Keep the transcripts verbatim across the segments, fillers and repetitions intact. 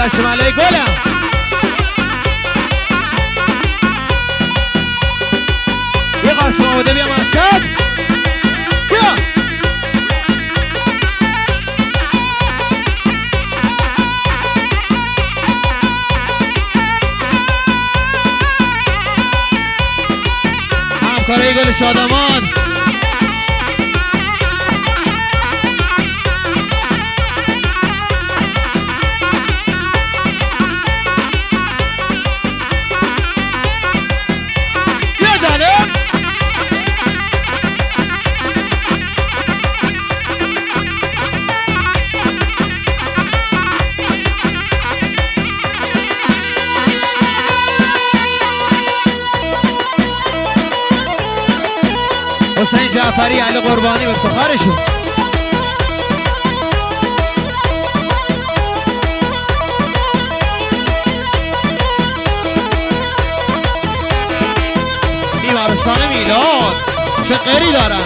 بچه ملای گلم یه قاسم آمده بیام اسد بیا همکارای گل شادمان حسین جعفری علی قربانی به افتخارشون بیمارستان میلاد چه قری دارن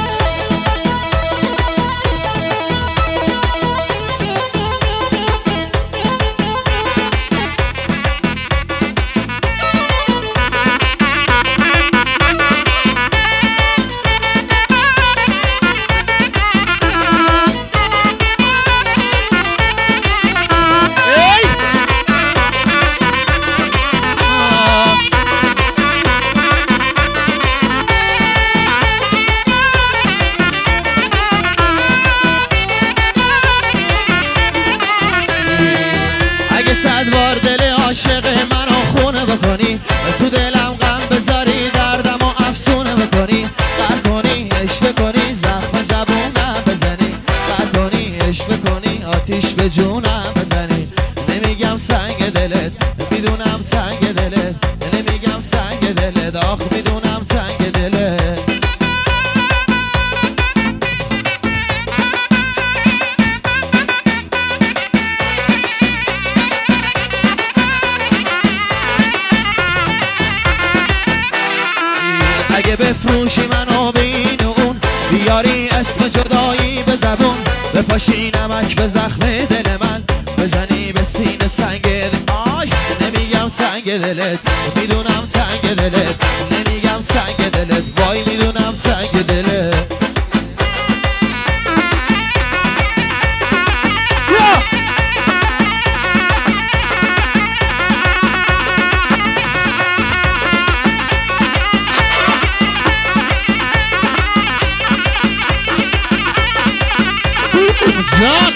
صد بار دل عاشق منو خونه بکنی تو دلم غم بذاری دردم و افسونه بکنی قهر کنی عشق بکنی زخم زبونم بزنی قهر کنی عشق بکنی آتیش به جونم بزنی نمیگم سنگ دلت میدونم سنگ دلت نمیگم سنگ دلت آخ میدونم سنگ دلت اگه بفروشی منو بین اون بیاری اسم جدایی به زبون بپاشی نمک به زخم دل من بزنی به سینه سنگ دل آی نمیگم سنگ دلت میدونم سنگ دلت نمیگم سنگ دلت وای میدونم سنگ دلت جان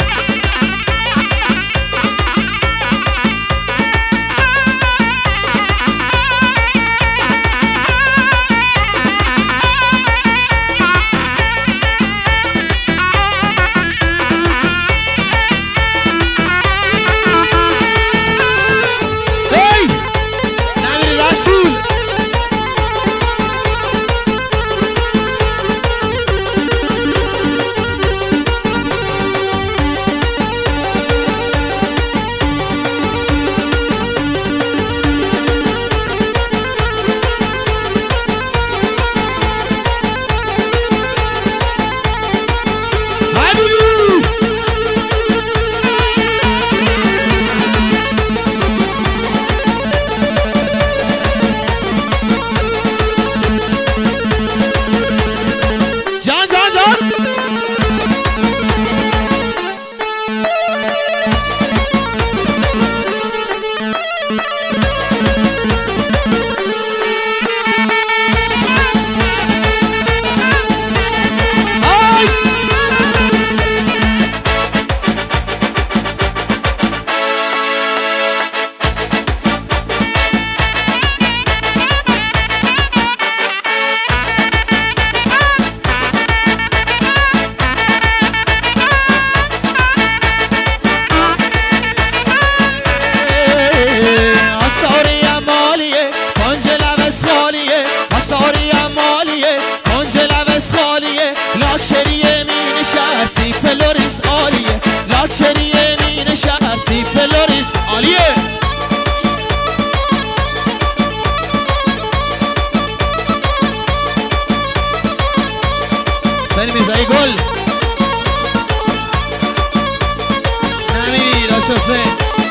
میرزایی گل نمیری داشت حسین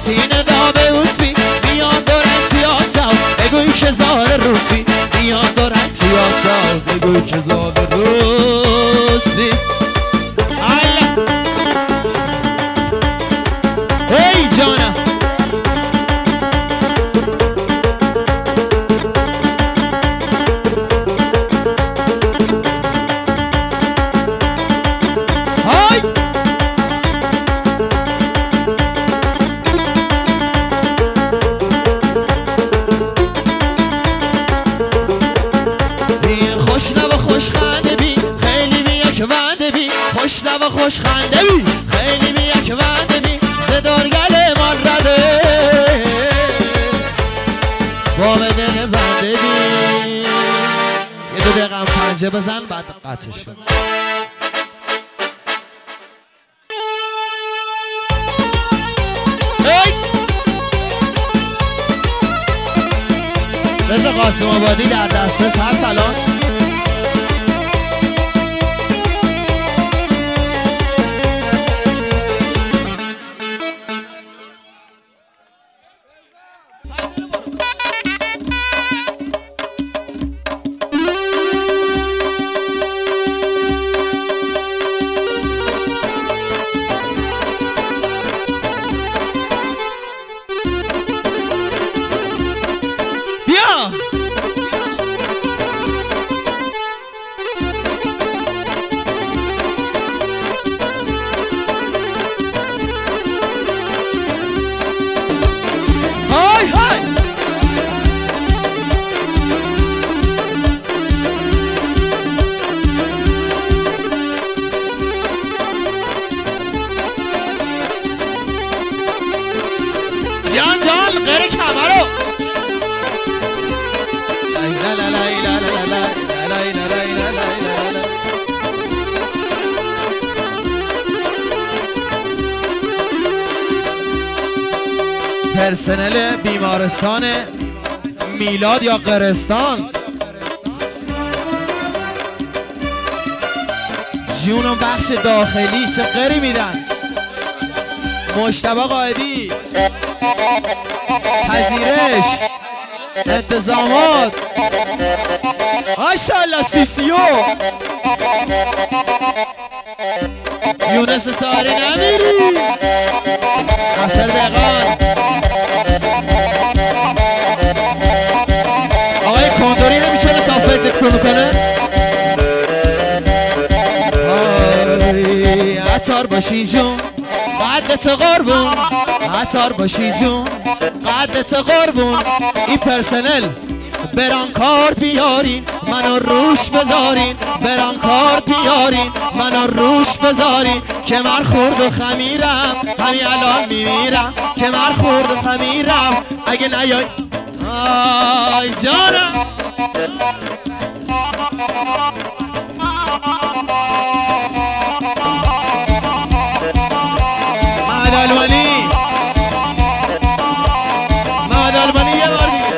تینه دا به اوسبی میان دارن تیاسا بگوی که زار روسبی میان دارن تیاسا بگوی که زار روسبی ای جانم های خوش لب خوش خنده بی خیلی بی یک ونده بی خوش لب خوش خنده بی خیلی بی یک ونده بی زدارگل من رده با به دل بنده بی یه دو دقیقه هم پنجه بزن بعد قطعش کن رضا قاسم آبادی در دسترس هست الان پرسنل بیمارستان میلاد یا قرستان جونم بخش داخلی چه قری میدن مجتبی قائدی پذیرش انتظامات ماشاءالله سیسیو یونس تاری نمیری ناصر دقان آقای کندوری نمیشه تا فکر کنو کنه عطار باشی جون قدت قربون عطار باشی جون قدت قربون این پرسنل بران کارت بیارین منو روش بذارین بران کارت بیارین منو روش بذارین که من خورد و خمیرم همین الان میمیرم که من خورد و خمیرم اگه نیای آی جانم مهد آلمانی مهد آلمانی یه بار دیگه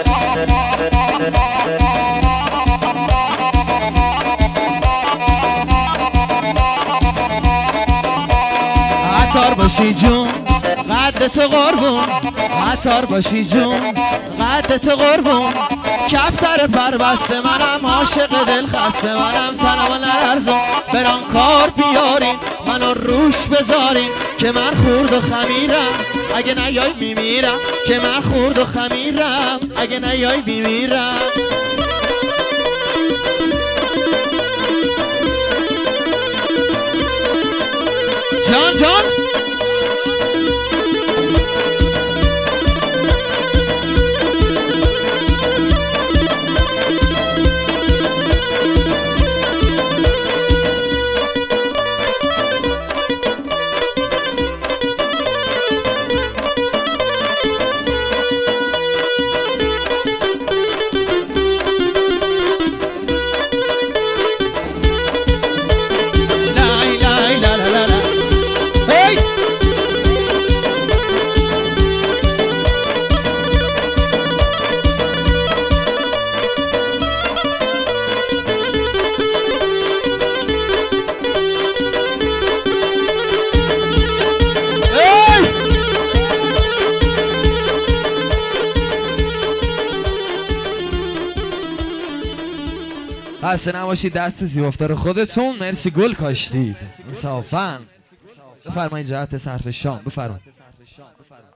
عطار باشی جون قدت قربون عطار باشی جون قدت قربون کفتر پربسته منم عاشق دل خسته منم تنم نلرزم بران کار بیارین منو روش بذارین که من خورد و خمیرم اگه نیای میمیرم که من خورد و خمیرم اگه نیای میمیرم جان جان خسته نباشید، دست زیبافتار خودتون. مرسی گل کاشتید انصافا. بفرمایید جهت صرف شام. بفرمایید.